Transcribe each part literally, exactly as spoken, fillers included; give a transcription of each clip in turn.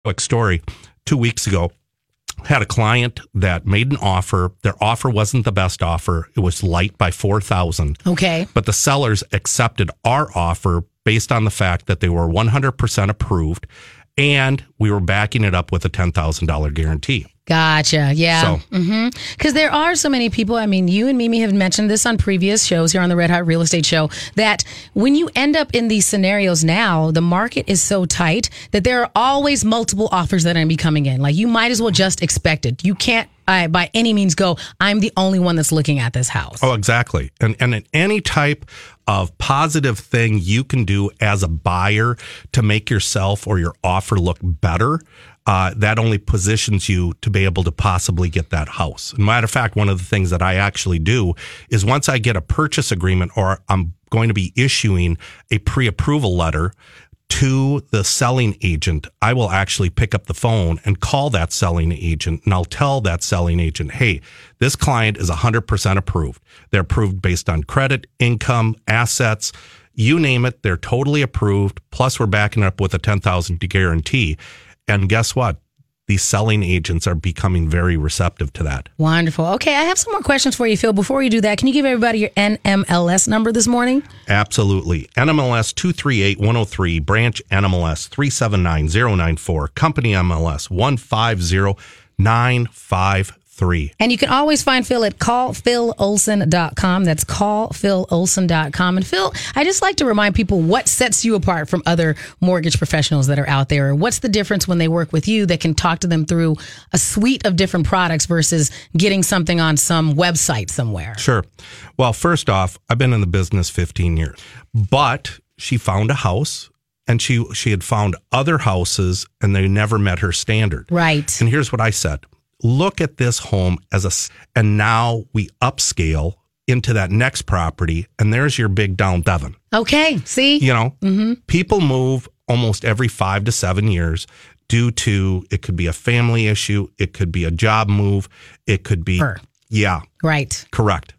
quick story. Two weeks ago, had a client that made an offer. Their offer wasn't the best offer. It was light by four thousand dollars. Okay. But the sellers accepted our offer based on the fact that they were one hundred percent approved, and we were backing it up with a ten thousand dollars guarantee. Gotcha. Yeah. So, mm-hmm. Because there are so many people. I mean, you and Mimi have mentioned this on previous shows here on the Red Hot Real Estate Show, that when you end up in these scenarios now, the market is so tight that there are always multiple offers that are going to be coming in. Like, you might as well just expect it. You can't uh, by any means go, I'm the only one that's looking at this house. Oh, exactly. And and in any type of positive thing you can do as a buyer to make yourself or your offer look better, Uh, that only positions you to be able to possibly get that house. As a matter of fact, one of the things that I actually do is once I get a purchase agreement or I'm going to be issuing a pre-approval letter to the selling agent, I will actually pick up the phone and call that selling agent, and I'll tell that selling agent, hey, this client is one hundred percent approved. They're approved based on credit, income, assets, you name it, they're totally approved. Plus, we're backing up with a ten thousand dollars guarantee. And guess what? These selling agents are becoming very receptive to that. Wonderful. Okay, I have some more questions for you, Phil. Before we do that, can you give everybody your N M L S number this morning? Absolutely. N M L S two three eight one oh three, branch N M L S three seven nine zero nine four, company M L S one five zero nine five three. And you can always find Phil at call phil olson dot com. That's call phil olson dot com. And Phil, I just like to remind people what sets you apart from other mortgage professionals that are out there. What's the difference when they work with you that can talk to them through a suite of different products versus getting something on some website somewhere? Sure. Well, first off, I've been in the business fifteen years, but she found a house and she, she had found other houses and they never met her standard. Right. And here's what I said. Look at this home as a, and now we upscale into that next property, and there's your big down Devon. Okay, see? You know, mm-hmm. people move almost every five to seven years due to, it could be a family issue, it could be a job move, it could be, Her. yeah. Right. Correct.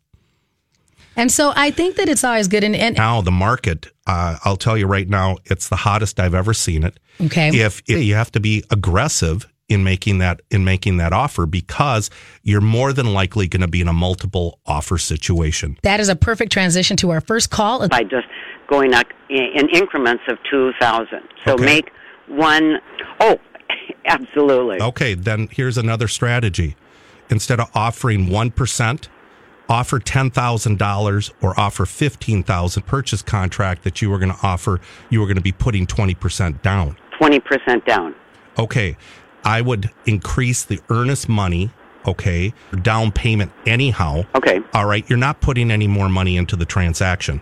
And so I think that it's always good. And, and now the market, uh, I'll tell you right now, it's the hottest I've ever seen it. Okay. If, if you have to be aggressive in making that in making that offer, because you're more than likely going to be in a multiple offer situation. That is a perfect transition to our first call. By just going up in increments of two thousand. So Okay. make one, oh, absolutely. Okay, then here's another strategy. Instead of offering one percent, offer ten thousand dollars or offer fifteen thousand dollars purchase contract that you were going to offer, you were going to be putting twenty percent down. twenty percent down. Okay. I would increase the earnest money, okay, down payment anyhow. Okay. All right, you're not putting any more money into the transaction.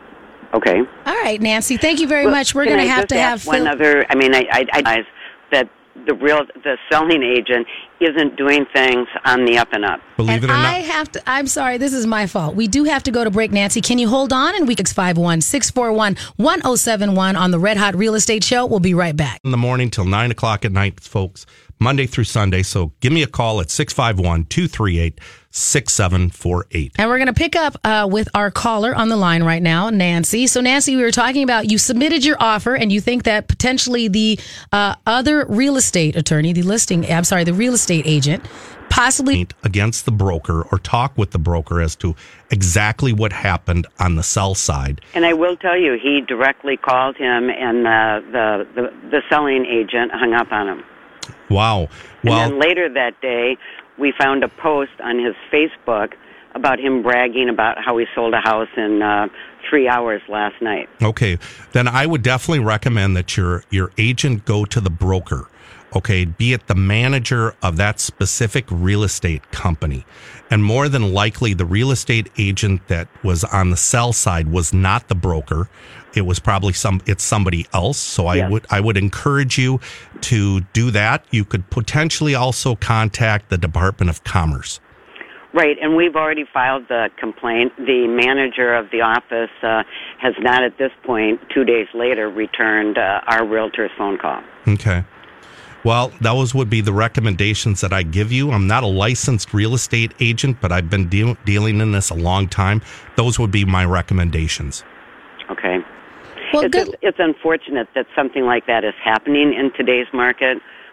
Okay. All right, Nancy, thank you very Well, much. We're can going to I have just to ask have one Phil. other. I mean, I, I, I realize that the real the selling agent isn't doing things on the up and up. Believe And it or I not. have to, I'm sorry, this is my fault. We do have to go to break, Nancy. Can you hold on? And we six five one, six four one, one oh seven one on the Red Hot Real Estate Show. We'll be right back. In the morning till nine o'clock at night, folks, Monday through Sunday. So give me a call at six five one, two three eight, six seven four eight. And we're going to pick up uh, with our caller on the line right now, Nancy. So, Nancy, we were talking about you submitted your offer and you think that potentially the uh, other real estate attorney, the listing, I'm sorry, the real estate agent, possibly Against the broker or talk with the broker as to exactly what happened on the sell side. And I will tell you, he directly called him, and uh, the, the the selling agent hung up on him. Wow. Well, and then later that day, we found a post on his Facebook about him bragging about how he sold a house in uh, three hours last night. okay. Then I would definitely recommend that your your agent go to the broker. Okay, be it the manager of that specific real estate company. And more than likely, the real estate agent that was on the sell side was not the broker. It was probably some, it's somebody else. So I Yes. would, I would encourage you to do that. You could potentially also contact the Department of Commerce. Right, and we've already filed the complaint. The manager of the office uh, has not at this point, two days later, returned uh, our realtor's phone call. Okay. Well, those would be the recommendations that I give you. I'm not a licensed real estate agent, but I've been deal- dealing in this a long time. Those would be my recommendations. Okay. Well, it's, good. it's unfortunate that something like that is happening in today's market,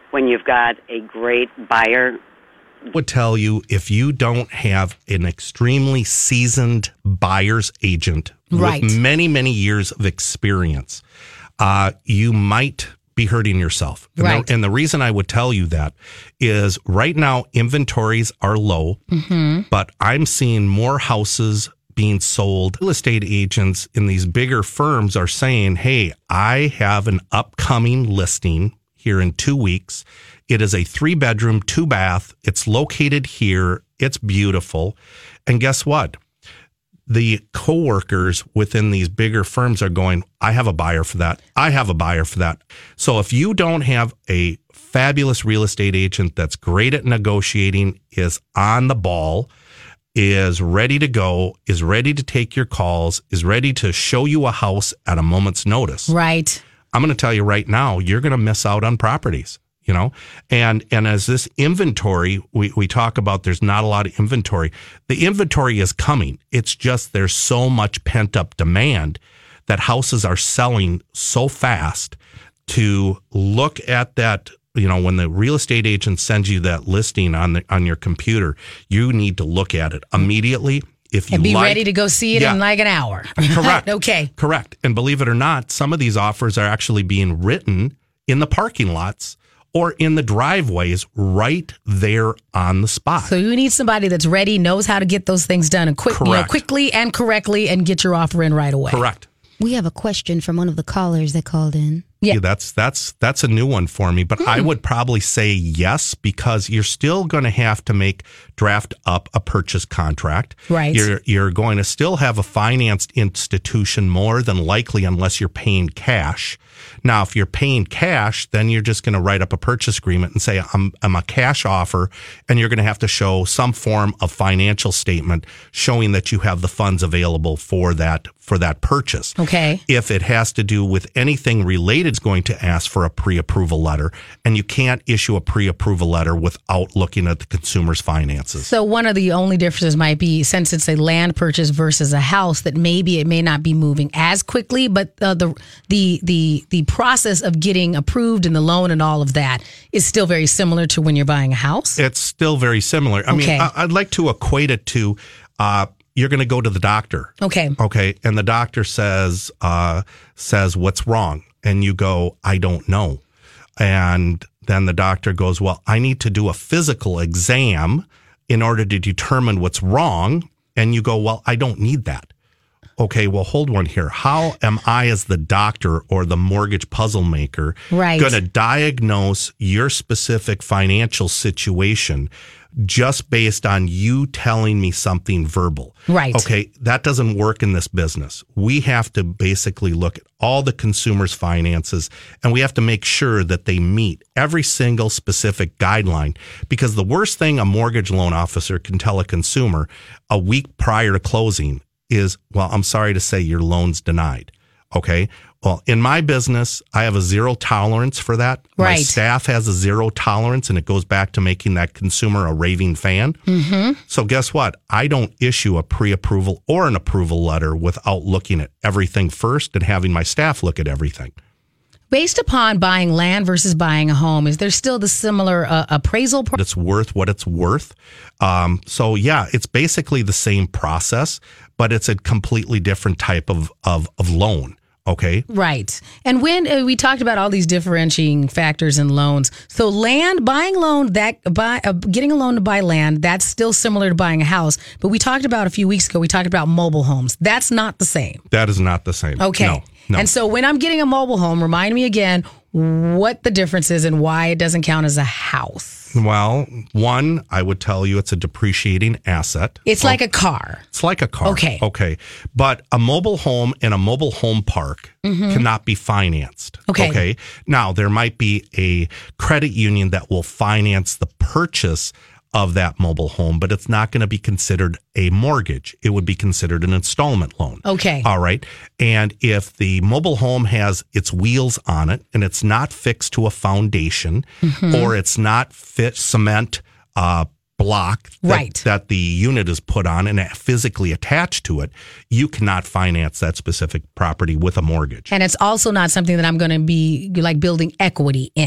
when you've got a great buyer. Would tell you if you don't have an extremely seasoned buyer's agent right. with many, many years of experience, uh, you might be hurting yourself. And, right. the, and the reason I would tell you that is right now inventories are low, mm-hmm. but I'm seeing more houses being sold. Real estate agents in these bigger firms are saying, hey, I have an upcoming listing here in two weeks. It is a three bedroom, two bath. It's located here. It's beautiful. And guess what? The coworkers within these bigger firms are going, I have a buyer for that. I have a buyer for that. So if you don't have a fabulous real estate agent that's great at negotiating, is on the ball, is ready to go, is ready to take your calls, is ready to show you a house at a moment's notice. Right. I'm going to tell you right now, you're going to miss out on properties. You know, and and as this inventory, we, we talk about there's not a lot of inventory. The inventory is coming. It's just there's so much pent up demand that houses are selling so fast. To look at that, you know, when the real estate agent sends you that listing on the on your computer, you need to look at it immediately. If you and be like, ready to go see it yeah, in like an hour. Correct. Okay. Correct. And believe it or not, some of these offers are actually being written in the parking lots or in the driveways right there on the spot. So you need somebody that's ready, knows how to get those things done and quick, you know, quickly and correctly and get your offer in right away. Correct. We have a question from one of the callers that called in. Yeah, yeah that's that's that's a new one for me, but mm. I would probably say yes, because you're still going to have to make draft up a purchase contract. Right. You're you're going to still have a financed institution more than likely, unless you're paying cash. Now, if you're paying cash, then you're just going to write up a purchase agreement and say, I'm, I'm a cash offer, and you're going to have to show some form of financial statement showing that you have the funds available for that for that purchase. Okay. If it has to do with anything related, it's going to ask for a pre-approval letter, and you can't issue a pre-approval letter without looking at the consumer's finances. So one of the only differences might be, since it's a land purchase versus a house, that maybe it may not be moving as quickly, but uh, the the the the process of getting approved and the loan and all of that is still very similar to when you're buying a house? It's still very similar. I okay. mean, I, I'd like to equate it to uh, you're going to go to the doctor. Okay. Okay. And the doctor says, uh, says, what's wrong? And you go, I don't know. And then the doctor goes, well, I need to do a physical exam in order to determine what's wrong. And you go, well, I don't need that. Okay, well, hold one here. How am I, as the doctor or the mortgage puzzle maker, right. going to diagnose your specific financial situation just based on you telling me something verbal? Right. Okay, that doesn't work in this business. We have to basically look at all the consumer's finances, and we have to make sure that they meet every single specific guideline, because the worst thing a mortgage loan officer can tell a consumer a week prior to closing is, well, I'm sorry to say your loan's denied. Okay. Well, in my business, I have a zero tolerance for that. Right. My staff has a zero tolerance, and it goes back to making that consumer a raving fan. Mm-hmm. So guess what? I don't issue a pre-approval or an approval letter without looking at everything first and having my staff look at everything. Based upon buying land versus buying a home, is there still the similar uh, appraisal? Pro- it's worth what it's worth. Um, so yeah, it's basically the same process, but it's a completely different type of, of, of loan. Okay. Right. And when uh, we talked about all these differentiating factors in loans, so land, buying loan, that buy, uh, getting a loan to buy land, that's still similar to buying a house. But we talked about a few weeks ago, we talked about mobile homes. That's not the same. That is not the same. Okay. No, no. And so when I'm getting a mobile home, remind me again what the difference is and why it doesn't count as a house. Well, one, I would tell you it's a depreciating asset. It's oh, like a car. It's like a car. Okay. Okay. But a mobile home and a mobile home park mm-hmm. cannot be financed. Okay. Okay. Now, there might be a credit union that will finance the purchase of that mobile home, but it's not going to be considered a mortgage. It would be considered an installment loan. Okay. All right. And if the mobile home has its wheels on it and it's not fixed to a foundation mm-hmm. or it's not fit cement uh, block that, right. that the unit is put on and physically attached to it, you cannot finance that specific property with a mortgage. And it's also not something that I'm going to be like building equity in.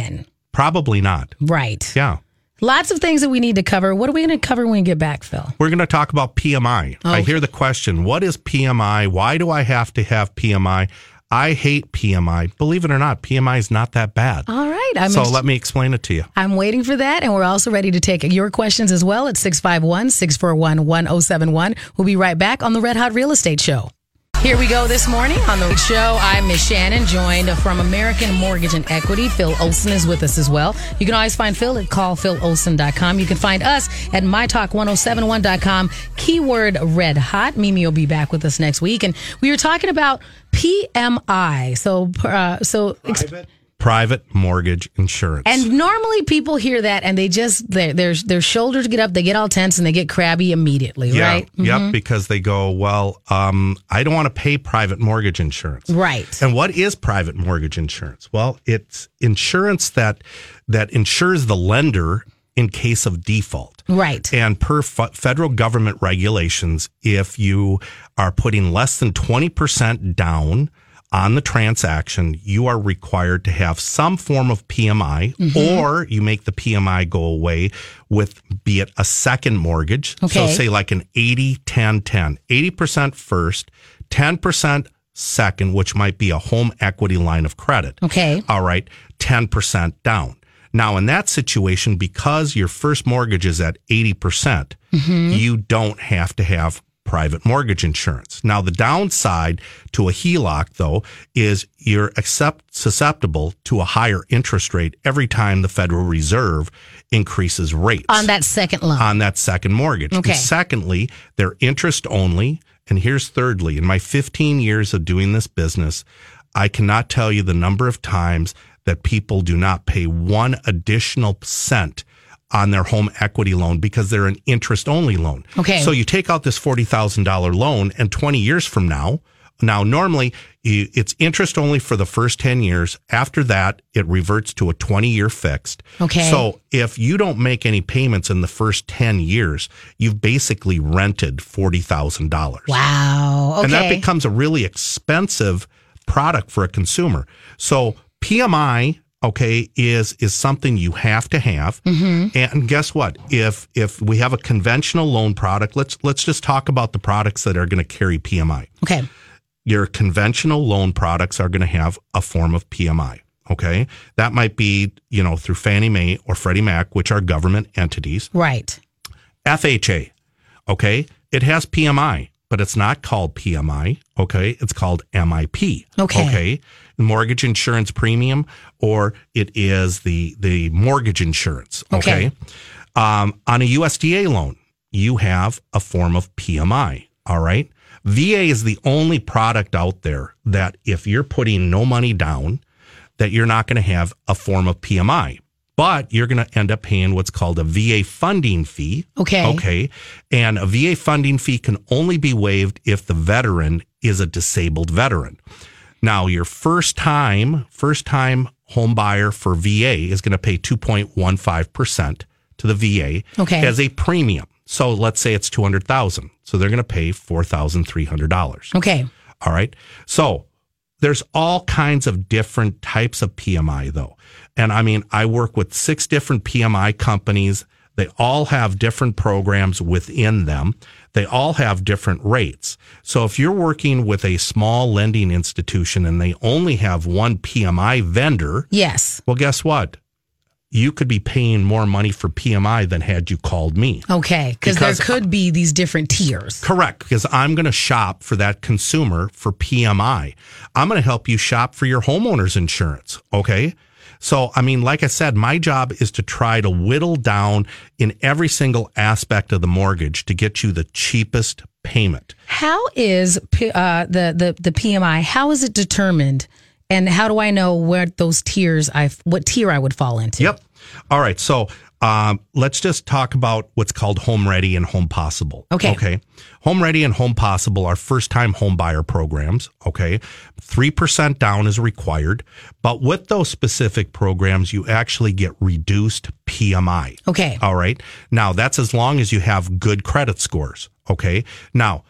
Probably not. Right. Yeah. Lots of things that we need to cover. What are we going to cover when we get back, Phil? We're going to talk about P M I. Oh. I hear the question, what is P M I? Why do I have to have P M I? I hate P M I. Believe it or not, P M I is not that bad. All right. I'm so ex- let me explain it to you. I'm waiting for that, and we're also ready to take your questions as well at six five one, six four one, one oh seven one. We'll be right back on the Red Hot Real Estate Show. Here we go this morning on the show. I'm Miss Shannon, joined from American Mortgage and Equity. Phil Olson is with us as well. You can always find Phil at call phil olson dot com. You can find us at my talk ten seventy-one dot com, keyword red hot. Mimi will be back with us next week. And we were talking about P M I. So, uh, so Private? Private mortgage insurance. And normally people hear that and they just, their their their shoulders get up, they get all tense and they get crabby immediately, yeah, right? Yep, Mm-hmm. because they go, well, um, I don't want to pay private mortgage insurance. Right. And what is private mortgage insurance? Well, it's insurance that that insures the lender in case of default. Right. And per f- federal government regulations, if you are putting less than twenty percent down on the transaction, you are required to have some form of P M I, Mm-hmm. or you make the P M I go away with, be it a second mortgage. Okay. So say like an eighty ten ten, eighty percent first, ten percent second, which might be a home equity line of credit. Okay. All right. ten percent down. Now, in that situation, because your first mortgage is at eighty percent, Mm-hmm. you don't have to have private mortgage insurance. Now, the downside to a H E L O C, though, is you're accept, susceptible to a higher interest rate every time the Federal Reserve increases rates. On that second loan. On that second mortgage. Okay. And secondly, they're interest only. And here's thirdly, in my fifteen years of doing this business, I cannot tell you the number of times that people do not pay one additional cent on their home equity loan because they're an interest-only loan. Okay. So you take out this forty thousand dollars loan, and twenty years from now, now normally you, it's interest only for the first ten years. After that, it reverts to a twenty-year fixed. Okay. So if you don't make any payments in the first ten years, you've basically rented forty thousand dollars. Wow. Okay. And that becomes a really expensive product for a consumer. So P M I, okay, is is something you have to have. Mm-hmm. And guess what? If if we have a conventional loan product, let's let's just talk about the products that are going to carry P M I. Okay. Your conventional loan products are going to have a form of P M I. Okay, that might be, you know, through Fannie Mae or Freddie Mac, which are government entities. Right. F H A, okay, it has P M I, but it's not called P M I. Okay, it's called M I P. Okay. Okay, mortgage insurance premium, or it is the the mortgage insurance. Okay, Okay. Um, on a U S D A loan, you have a form of P M I. All right, V A is the only product out there that if you're putting no money down, that you're not going to have a form of P M I. But you're going to end up paying what's called a V A funding fee. Okay. Okay. And a V A funding fee can only be waived if the veteran is a disabled veteran. Now, your first time, first time home buyer for V A is going to pay two point one five percent to the V A Okay. as a premium. So let's say it's two hundred thousand dollars. So they're going to pay four thousand three hundred dollars. Okay. All right. So there's all kinds of different types of P M I, though. And I mean, I work with six different P M I companies. They all have different programs within them. They all have different rates. So if you're working with a small lending institution and they only have one P M I vendor, Yes. well, guess what? You could be paying more money for P M I than had you called me. Okay. Because there Because- could be these different tiers. Correct, because I'm going to shop for that consumer for P M I. I'm going to help you shop for your homeowner's insurance, okay? So, I mean, like I said, my job is to try to whittle down in every single aspect of the mortgage to get you the cheapest payment. How is P- uh, the, the, the P M I, how is it determined? And how do I know where those tiers, I what tier I would fall into? Yep. All right, so um, let's just talk about what's called Home Ready and Home Possible. Okay. Okay. Home Ready and Home Possible are first-time home buyer programs. Okay. three percent down is required. But with those specific programs, you actually get reduced P M I. Okay. All right. Now, that's as long as you have good credit scores. Okay. Now,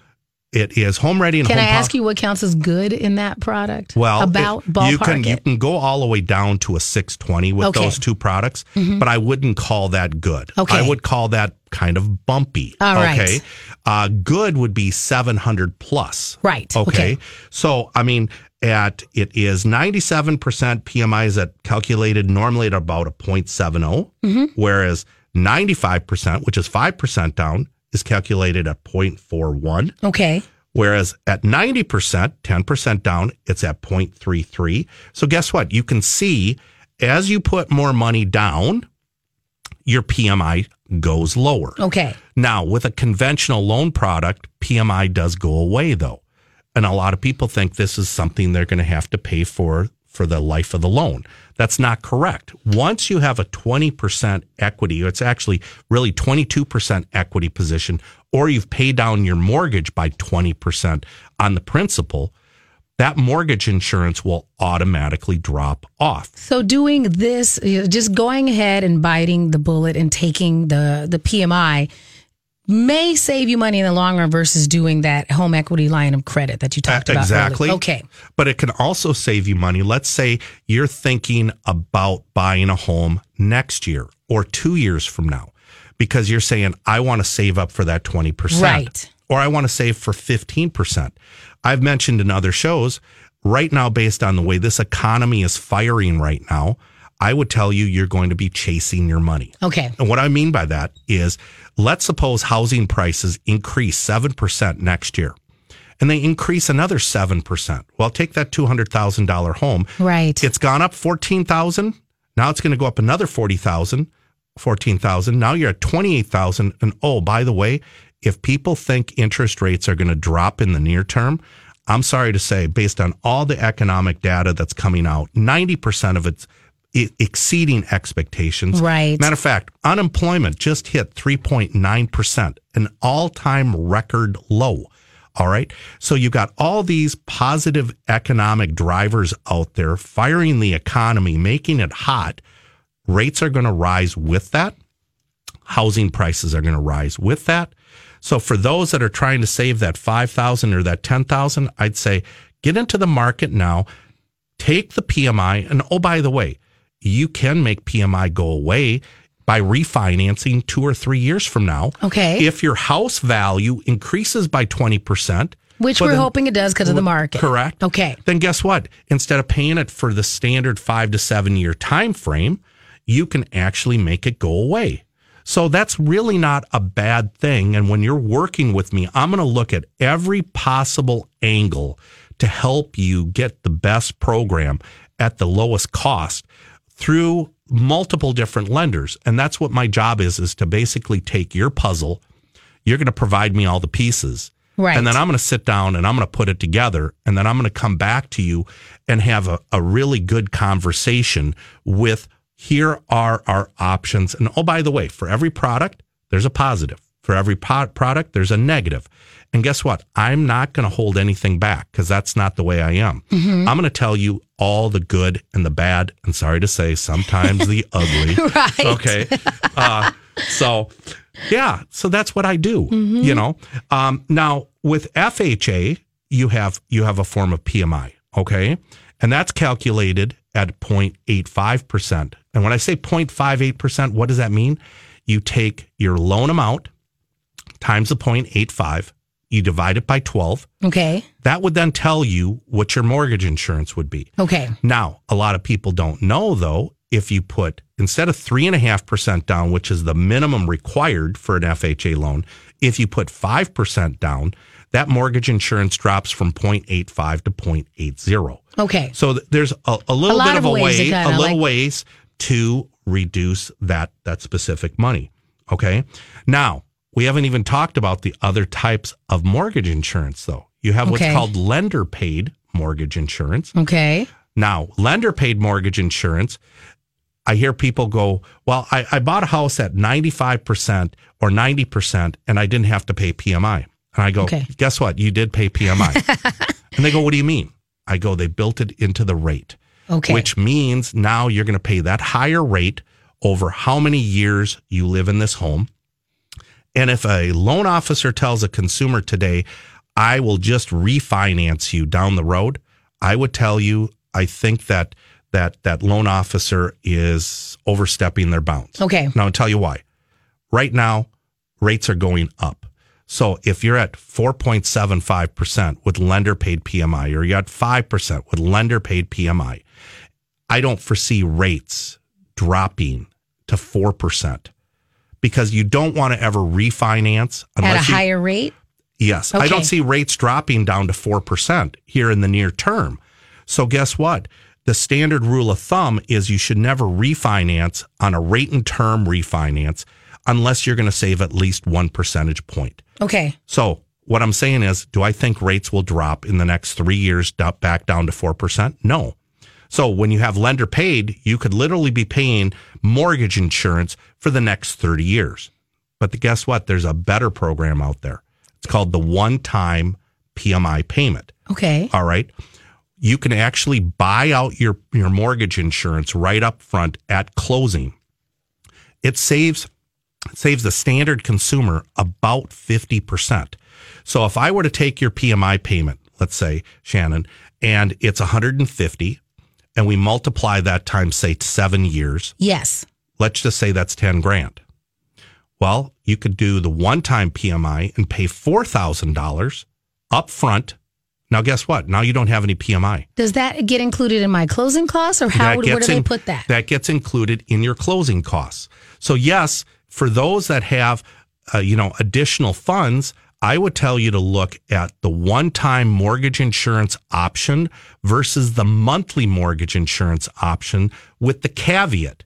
it is Home Ready and Can Home I Power. ask you what counts as good in that product? Well, about it, ballpark you can it. you can go all the way down to a six twenty with Okay. those two products, but I wouldn't call that good. Okay. I would call that kind of bumpy. All right. Okay. Uh, good would be seven hundred plus. Right. Okay. Okay. So, I mean, at it is ninety-seven percent P M I is at calculated normally at about a point seven oh, Mm-hmm. whereas ninety-five percent, which is five percent down, is calculated at point four one. Okay. Whereas at ninety percent, ten percent down, it's at point three three. So guess what? You can see as you put more money down, your P M I goes lower. Okay. Now, with a conventional loan product, P M I does go away, though. And a lot of people think this is something they're going to have to pay for for the life of the loan. That's not correct. Once you have a twenty percent equity, it's actually really twenty-two percent equity position, or you've paid down your mortgage by twenty percent on the principal, that mortgage insurance will automatically drop off. So doing this, you know, just going ahead and biting the bullet and taking the, the P M I may save you money in the long run versus doing that home equity line of credit that you talked about Exactly. earlier. Okay. But it can also save you money. Let's say you're thinking about buying a home next year or two years from now because you're saying, I want to save up for that twenty percent. Right. Or I want to save for fifteen percent. I've mentioned in other shows, right now, based on the way this economy is firing right now, I would tell you you're going to be chasing your money. Okay. And what I mean by that is, let's suppose housing prices increase seven percent next year, and they increase another seven percent. Well, take that two hundred thousand dollars home. Right. It's gone up fourteen thousand dollars. Now it's going to go up another forty thousand dollars, fourteen thousand dollars. Now you're at twenty-eight thousand dollars. And oh, by the way, if people think interest rates are going to drop in the near term, I'm sorry to say, based on all the economic data that's coming out, ninety percent of it's exceeding expectations. Right. Matter of fact, unemployment just hit three point nine percent, an all-time record low. All right. So you got all these positive economic drivers out there firing the economy, making it hot. Rates are going to rise with that. Housing prices are going to rise with that. So for those that are trying to save that five thousand dollars or that ten thousand dollars, I'd say get into the market now, take the P M I, and oh, by the way, you can make P M I go away by refinancing two or three years from now. Okay. If your house value increases by twenty percent. Which well, we're then- hoping it does because of the market. Correct. Okay. Then guess what? Instead of paying it for the standard five to seven year time frame, you can actually make it go away. So that's really not a bad thing. And when you're working with me, I'm going to look at every possible angle to help you get the best program at the lowest cost through multiple different lenders. And that's what my job is, is to basically take your puzzle. You're going to provide me all the pieces. Right. And then I'm going to sit down and I'm going to put it together. And then I'm going to come back to you and have a, a really good conversation with, here are our options. And oh, by the way, for every product, there's a positive. For every po- product, there's a negative. And guess what? I'm not going to hold anything back because that's not the way I am. Mm-hmm. I'm going to tell you all the good and the bad, and sorry to say, sometimes the ugly. Right. Okay. Uh, so, yeah. So that's what I do. Mm-hmm. You know. Um, now with F H A, you have you have a form of P M I. Okay, and that's calculated at zero point eight five percent. And when I say zero point five eight percent, what does that mean? You take your loan amount times the zero point eight five. You divide it by twelve. Okay. That would then tell you what your mortgage insurance would be. Okay. Now, a lot of people don't know, though, if you put, instead of three point five percent down, which is the minimum required for an F H A loan, if you put five percent down, that mortgage insurance drops from zero point eight five to zero point eight zero. Okay. So th- there's a, a little A lot bit of, of a ways to way, kinda a little like- ways to reduce that that specific money. Okay. Now, we haven't even talked about the other types of mortgage insurance, though. You have what's Okay. called lender paid mortgage insurance. Okay. Now, lender paid mortgage insurance, I hear people go, well, I, I bought a house at ninety-five percent or ninety percent and I didn't have to pay P M I. And I go, Okay. guess what? You did pay P M I. And they go, what do you mean? I go, they built it into the rate, Okay. which means now you're going to pay that higher rate over how many years you live in this home. And if a loan officer tells a consumer today, I will just refinance you down the road, I would tell you, I think that that that loan officer is overstepping their bounds. Okay. Now I'll tell you why. Right now, rates are going up. So if you're at four point seven five percent with lender paid P M I, or you're at five percent with lender paid P M I, I don't foresee rates dropping to four percent because you don't want to ever refinance unless At a you, higher rate? Yes. Okay. I don't see rates dropping down to four percent here in the near term. So guess what? The standard rule of thumb is you should never refinance on a rate and term refinance unless you're going to save at least one percentage point. Okay. So what I'm saying is, do I think rates will drop in the next three years do- back down to four percent? No. So when you have lender paid, you could literally be paying mortgage insurance for the next thirty years. But the, guess what? There's a better program out there. It's called the one-time P M I payment. Okay. All right. You can actually buy out your, your mortgage insurance right up front at closing. It saves saves the standard consumer about fifty percent. So if I were to take your P M I payment, let's say, Shannon, and it's one hundred fifty, and we multiply that times, say, seven years. Yes. Let's just say that's ten grand. Well, you could do the one-time P M I and pay four thousand dollars up front. Now, guess what? Now you don't have any P M I. Does that get included in my closing costs, or how would, where do they in, put that? That gets included in your closing costs. So yes, for those that have, uh, you know, additional funds, I would tell you to look at the one-time mortgage insurance option versus the monthly mortgage insurance option, with the caveat: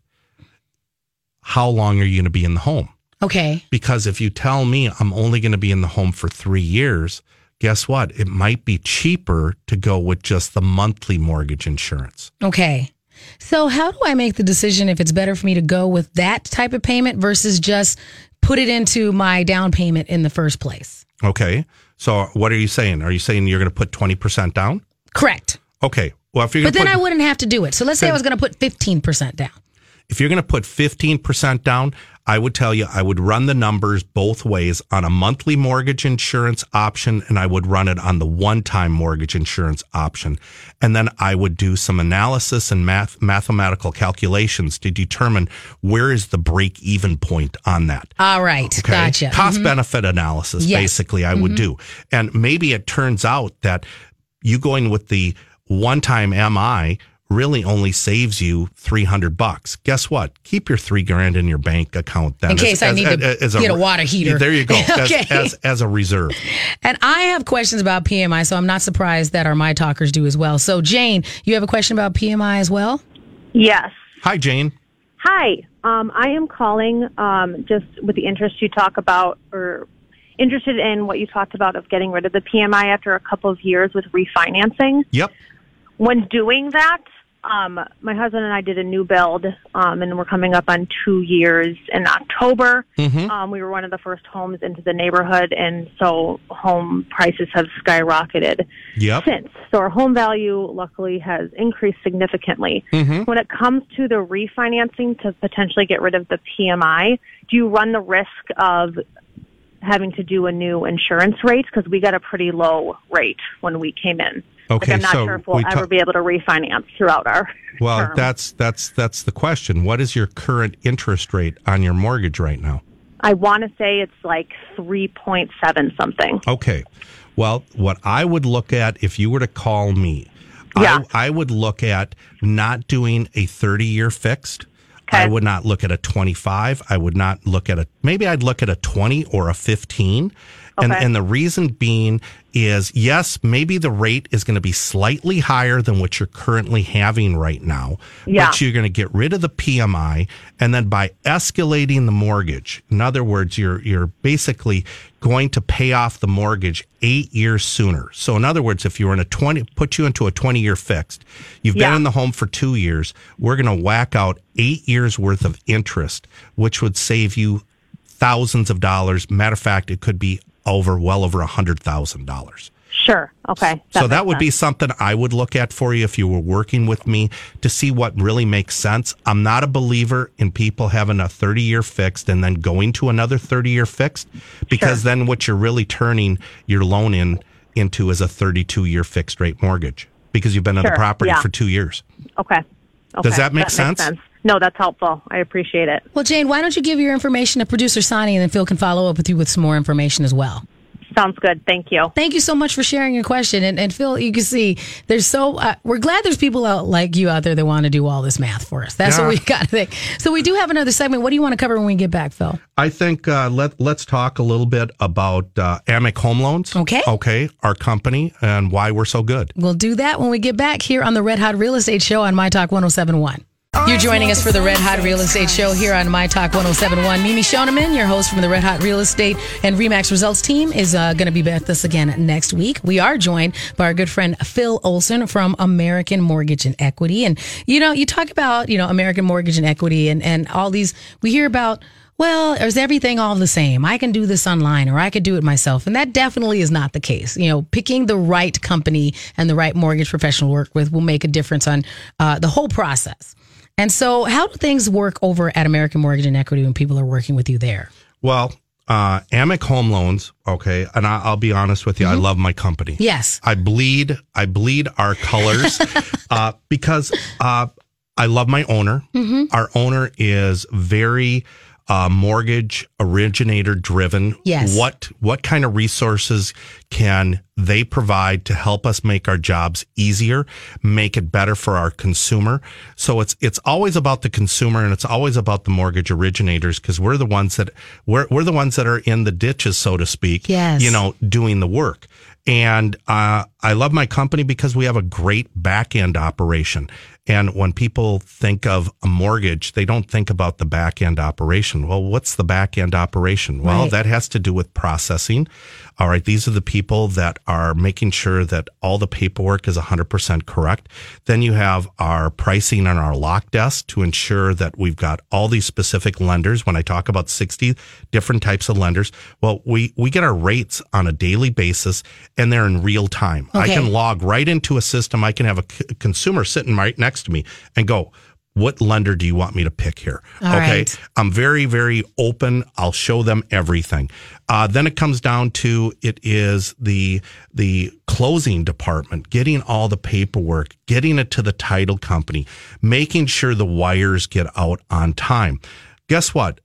how long are you going to be in the home? Okay. Because if you tell me I'm only going to be in the home for three years, guess what? It might be cheaper to go with just the monthly mortgage insurance. Okay. So how do I make the decision if it's better for me to go with that type of payment versus just put it into my down payment in the first place? Okay. So what are you saying? Are you saying you're going to put twenty percent down? Correct. Okay. Well, if you're But gonna then put, I wouldn't have to do it. So let's say I was going to put fifteen percent down. if you're going to put fifteen percent down, I would tell you I would run the numbers both ways on a monthly mortgage insurance option, and I would run it on the one-time mortgage insurance option. And then I would do some analysis and math, mathematical calculations to determine where is the break-even point on that. All right. Okay? Gotcha. Cost-benefit analysis, Yes. basically, I would Mm-hmm. do. And maybe it turns out that you going with the one-time M I really only saves you three hundred bucks. Guess what? Keep your three grand in your bank account then. In case I need to get a water heater. There you go. Okay. as, as, as a reserve. And I have questions about P M I, so I'm not surprised that our My Talkers do as well. So, Jane, you have a question about P M I as well? Yes. Hi, Jane. Hi. Um, I am calling um, just with the interest you talk about, or interested in what you talked about of getting rid of the P M I after a couple of years with refinancing. Yep. When doing that, um, my husband and I did a new build, um, and we're coming up on two years in October. Mm-hmm. Um, we were one of the first homes into the neighborhood, and so home prices have skyrocketed Yep. since. So our home value, luckily, has increased significantly. Mm-hmm. When it comes to the refinancing to potentially get rid of the P M I, do you run the risk of having to do a new insurance rate? Because we got a pretty low rate when we came in. Okay, like I'm not so sure if we'll we ever ta- be able to refinance throughout our Well, term. that's that's that's the question. What is your current interest rate on your mortgage right now? I want to say it's like three point seven something. Okay. Well, what I would look at if you were to call me, Yeah. I, I would look at not doing a thirty-year fixed. Okay. I would not look at a twenty-five. I would not look at a, maybe I'd look at a twenty or a fifteen. And, Okay. and the reason being is, yes, maybe the rate is going to be slightly higher than what you're currently having right now, Yeah. but you're going to get rid of the P M I, and then by escalating the mortgage, in other words, you're you're basically going to pay off the mortgage eight years sooner. So in other words, if you were in a twenty, put you into a twenty-year fixed, you've Yeah. been in the home for two years, we're going to whack out eight years worth of interest, which would save you thousands of dollars. Matter of fact, it could be over well over a hundred thousand dollars. Sure. Okay. So that makes would be sense. something I would look at for you if you were working with me to see what really makes sense. I'm not a believer in people having a thirty-year fixed and then going to another thirty-year fixed, because Sure. then what you're really turning your loan in into is a thirty-two year fixed rate mortgage because you've been in Sure, the property yeah. for two years. Okay. Okay. Does that make Makes sense? sense? No, that's helpful. I appreciate it. Well, Jane, why don't you give your information to producer Sonny, and then Phil can follow up with you with some more information as well. Sounds good. Thank you. Thank you so much for sharing your question. And, and Phil, you can see there's so, uh, we're glad there's people out like you out there that want to do all this math for us. That's Yeah. what we got to think. So we do have another segment. What do you want to cover when we get back, Phil? I think uh, let let's talk a little bit about uh, Amic Home Loans. Okay. Okay, our company and why we're so good. We'll do that when we get back here on the Red Hot Real Estate Show on My Talk one oh seven point one. You're joining us for the Red Hot Real Estate Show here on My Talk one oh seven point one. Mimi Shoneman, your host from the Red Hot Real Estate and RE/MAX Results team, is uh, going to be with us again next week. We are joined by our good friend Phil Olson from American Mortgage and Equity. And, you know, you talk about, you know, American Mortgage and Equity and, and all these, we hear about, well, is everything all the same? I can do this online or I could do it myself. And that definitely is not the case. You know, picking the right company and the right mortgage professional to work with will make a difference on uh, the whole process. And so how do things work over at American Mortgage and Equity when people are working with you there? Well, uh, Amic Home Loans, okay, and I, I'll be honest with you, mm-hmm. I love my company. Yes. I bleed, I bleed our colors uh, because uh, I love my owner. Mm-hmm. Our owner is very uh, mortgage originator driven. Yes. What what kind of resources can they provide to help us make our jobs easier, make it better for our consumer? So it's it's always about the consumer and it's always about the mortgage originators because we're the ones that we're we're the ones that are in the ditches, so to speak. Yes. You know, doing the work. And uh, I love my company because we have a great back end operation. And when people think of a mortgage, they don't think about the back end operation. Well, what's the back end operation? Well, Right. that has to do with processing. All right. These are the people that are making sure that all the paperwork is one hundred percent correct. Then you have our pricing and our lock desk to ensure that we've got all these specific lenders. When I talk about sixty different types of lenders, well, we, we get our rates on a daily basis and they're in real time. I Okay. can log right into a system. I can have a c- consumer sitting right next to me and go, what lender do you want me to pick here? All okay. right. I'm very, very open. I'll show them everything. Uh, then it comes down to it is the, the closing department, getting all the paperwork, getting it to the title company, making sure the wires get out on time. Guess what?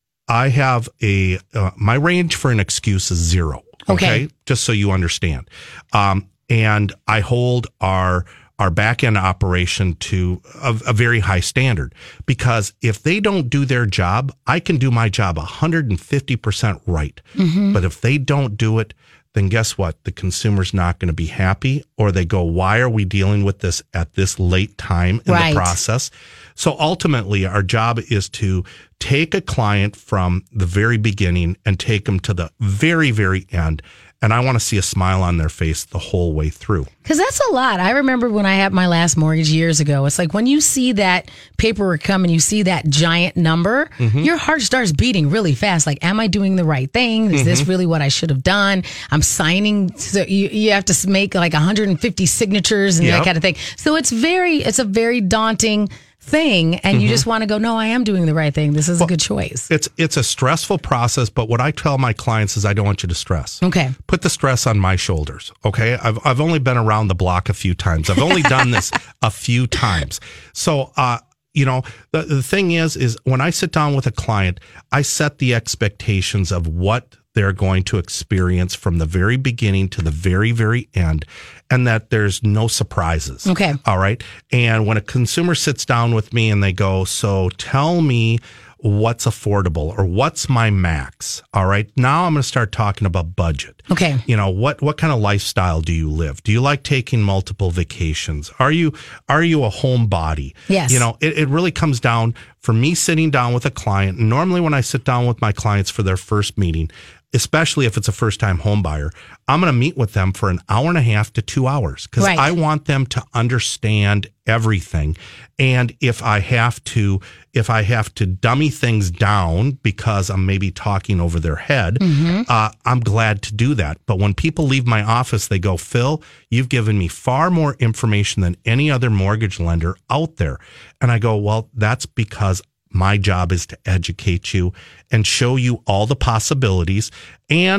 I have a, uh, my range for an excuse is zero. Okay. Just so you understand. Um, and I hold our, our back end operation to a, a very high standard because if they don't do their job, I can do my job one hundred fifty percent right. Mm-hmm. But if they don't do it, then guess what? The consumer's not going to be happy or they go, why are we dealing with this at this late time in Right. the process? So ultimately our job is to take a client from the very beginning and take them to the very, very end. And I want to see a smile on their face the whole way through. Because that's a lot. I remember when I had my last mortgage years ago. It's like when you see that paperwork come and you see that giant number, Mm-hmm. your heart starts beating really fast. Like, am I doing the right thing? Is Mm-hmm. this really what I should have done? I'm signing. So you, you have to make like one hundred fifty signatures and Yep. that kind of thing. So it's very, it's a very daunting thing. And you just want to go, no, I am doing the right thing. This is a good choice. It's it's a stressful process, but what I tell my clients is I don't want you to stress. Okay. Put the stress on my shoulders. Okay. I've I've only been around the block a few times. I've only done this a few times. So uh you know, the, the thing is, is when I sit down with a client, I set the expectations of what they're going to experience from the very beginning to the very, very end, and that there's no surprises. Okay. All right. And when a consumer sits down with me and they go, so tell me what's affordable or what's my max. All right. Now I'm going to start talking about budget. Okay. You know, what, what kind of lifestyle do you live? Do you like taking multiple vacations? Are you, are you a homebody? Yes. You know, it, it really comes down for me sitting down with a client. Normally when I sit down with my clients for their first meeting, especially if it's a first time home buyer, I'm going to meet with them for an hour and a half to two hours because Right. I want them to understand everything. And if I have to, if I have to dummy things down because I'm maybe talking over their head, Mm-hmm. uh, I'm glad to do that. But when people leave my office, they go, Phil, you've given me far more information than any other mortgage lender out there. And I go, well, that's because my job is to educate you and show you all the possibilities. And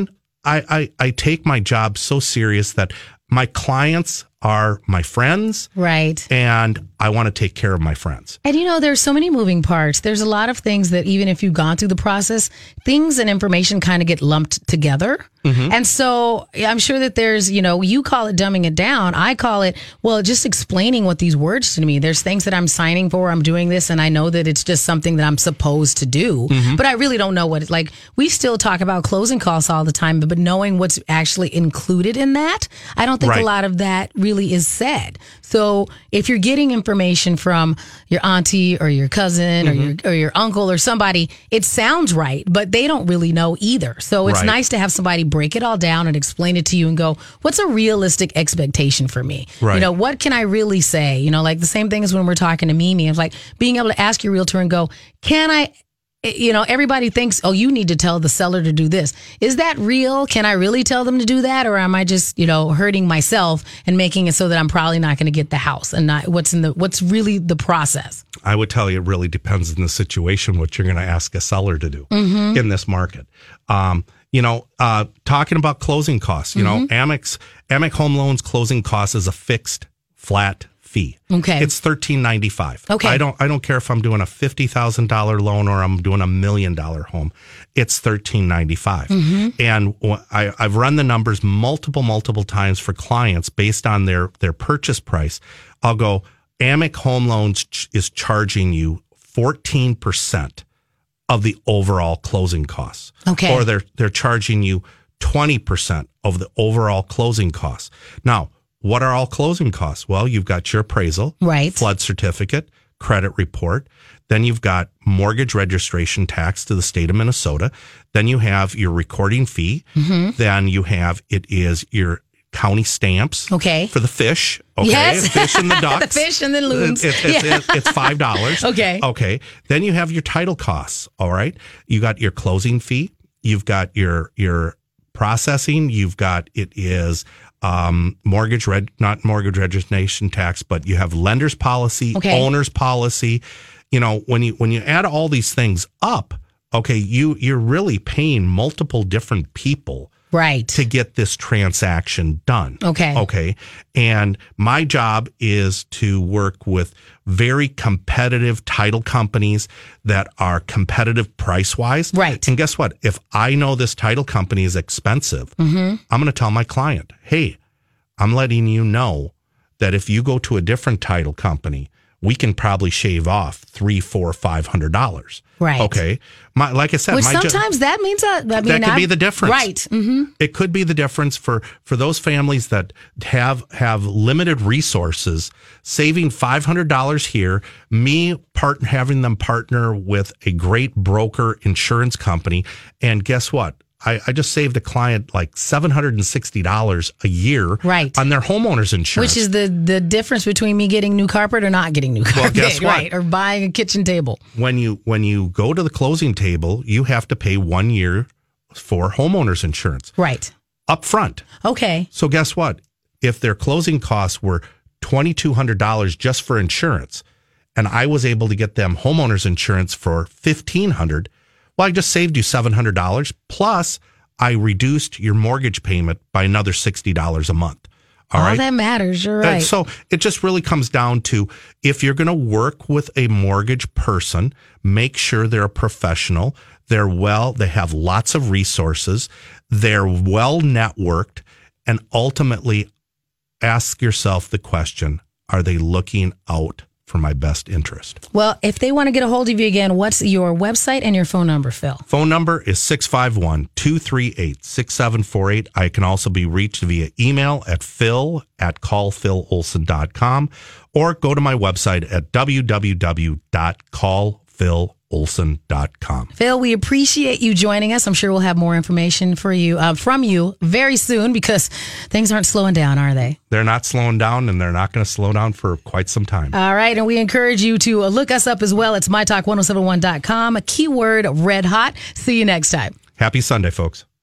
I, I, I take my job so serious that my clients are my friends. Right. And I want to take care of my friends. And you know, there's so many moving parts. There's a lot of things that even if you've gone through the process, things and information kind of get lumped together. Mm-hmm. And so I'm sure that there's, you know, you call it dumbing it down. I call it, well, just explaining what these words to me. There's things that I'm signing for. I'm doing this and I know that it's just something that I'm supposed to do. Mm-hmm. But I really don't know what it's like. We still talk about closing costs all the time, but, but knowing what's actually included in that, I don't think right. a lot of that really is said. So if you're getting information from your auntie or your cousin mm-hmm. or your or your uncle or somebody, it sounds right, but they don't really know either. So it's right. nice to have somebody break it all down and explain it to you and go, what's a realistic expectation for me? Right. You know, what can I really say? You know, like the same thing as when we're talking to Mimi. It's like being able to ask your realtor and go, can I, you know, everybody thinks, oh, you need to tell the seller to do this. Is that real? Can I really tell them to do that? Or am I just, you know, hurting myself and making it so that I'm probably not going to get the house and not what's in the, what's really the process? I would tell you it really depends on the situation, what you're going to ask a seller to do mm-hmm. in this market. Um, you know, uh, talking about closing costs, you mm-hmm. know, Amex, Amex Home Loans closing costs is a fixed flat fee. Okay. It's thirteen ninety-five. Okay. I don't I don't care if I'm doing a fifty thousand dollars loan or I'm doing a million dollar home. It's thirteen ninety-five. Mm-hmm. And I, I've run the numbers multiple, multiple times for clients based on their, their purchase price. I'll go, Amex Home Loans ch- is charging you fourteen percent of the overall closing costs. Okay. Or they're they're charging you twenty percent of the overall closing costs. Now, what are all closing costs? Well, you've got your appraisal, right, flood certificate, credit report. Then you've got mortgage registration tax to the state of Minnesota. Then you have your recording fee. Mm-hmm. Then you have, it is your county stamps. Okay. For the fish. Okay. Yes. Fish and the ducks. The fish and the loons. It, it, yeah. it, it's five dollars. Okay. Okay. Then you have your title costs. All right. You got your closing fee. You've got your, your processing. You've got, it is, Um, mortgage red, not mortgage registration tax, but you have lender's policy, okay. owner's policy. You know, when you when you add all these things up, okay, you you're really paying multiple different people, right, to get this transaction done. Okay, okay, and my job is to work with very competitive title companies that are competitive price wise. Right, and guess what? If I know this title company is expensive, mm-hmm. I'm going to tell my client, hey, I'm letting you know that if you go to a different title company, we can probably shave off three, four, five hundred dollars. Right. Okay. My, like I said, which my sometimes ju- that means that. I mean, that could I've, be the difference. Right. Mm-hmm. It could be the difference for, for those families that have have limited resources. Saving five hundred dollars here, me part having them partner with a great broker insurance company, and guess what? I, I just saved a client like seven hundred sixty dollars a year, right, on their homeowner's insurance. Which is the, the difference between me getting new carpet or not getting new carpet, well, guess what? Right, or buying a kitchen table. When you when you go to the closing table, you have to pay one year for homeowner's insurance. Right. Up front. Okay. So guess what? If their closing costs were twenty-two hundred dollars just for insurance, and I was able to get them homeowner's insurance for fifteen hundred dollars, well, I just saved you seven hundred dollars, plus I reduced your mortgage payment by another sixty dollars a month. All, All right? that matters. You're right. And so it just really comes down to, if you're going to work with a mortgage person, make sure they're a professional. They're well, they have lots of resources. They're well networked, and ultimately ask yourself the question, are they looking out for my best interest? Well, if they want to get a hold of you again, what's your website and your phone number, Phil? Phone number is six five one, two three eight, six seven four eight. I can also be reached via email at phil at call phil olson dot com, or go to my website at w w w dot call phil olson dot com. Phil, we appreciate you joining us. I'm sure we'll have more information for you uh, from you very soon, because things aren't slowing down, are they? They're not slowing down, and they're not going to slow down for quite some time. All right, and we encourage you to look us up as well. It's my talk ten seventy-one dot com, a keyword red hot. See you next time. Happy Sunday, folks.